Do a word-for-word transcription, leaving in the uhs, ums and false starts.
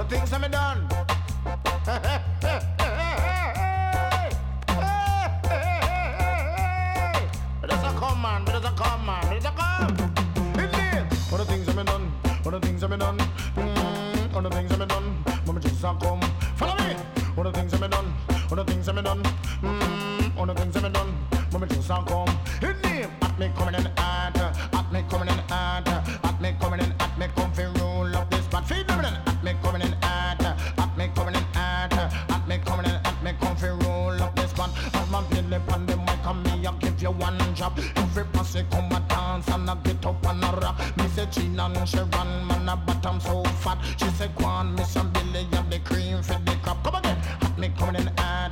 things that me done. It doesn't come, man. It doesn't come, man. It doesn't come. Indeed. All the things that me done. All the things that me done. Mm, all the things that me done. Mama just a come. Follow me. All the things that me done. All the things that me done. Mm, all the things that me done. Mama just a come. Indeed. At me coming in at. At me coming in at. At me coming in at me come fi roll up this spot. Feed them in. At me coming in at. At me coming in at. At me coming in at me come fi roll up this spot. As my play on the mic and me I give you one job. Every pussy come a dance and I get up and a rock. Me say Gina and Sharon man a bottom so fat. She say go on Miss and Billy have the cream for the crop. Come again. At me coming in at.